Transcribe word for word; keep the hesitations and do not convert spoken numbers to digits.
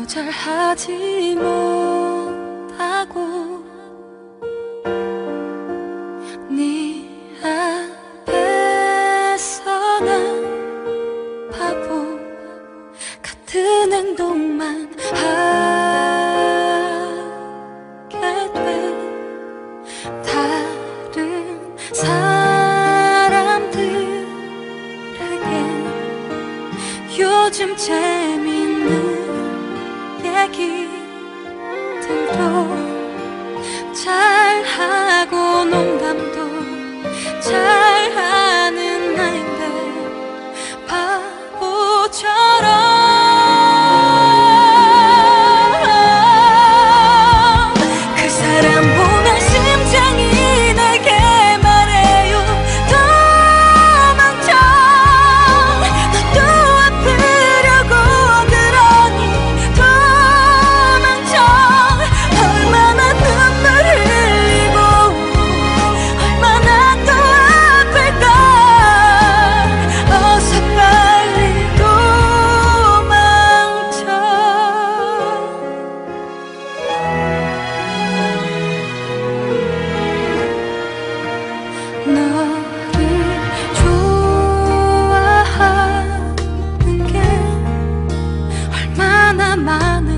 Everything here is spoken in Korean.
거절하지 못하고 네 앞에서 난 바보 같은 행동만 하게 돼. 다른 사람들에게 요즘 재밌는 얘기들도 잘하고 농담도 잘하는 나인데 바보처럼 그 사람 보면 심장이 내게 말해요. 도망쳐 너도 아프려고 그러니 도망쳐. 얼마나 눈물 흘리고 얼마나 또 아플까. 어서 빨리 도망쳐. 너를 좋아하는 게 얼마나 많은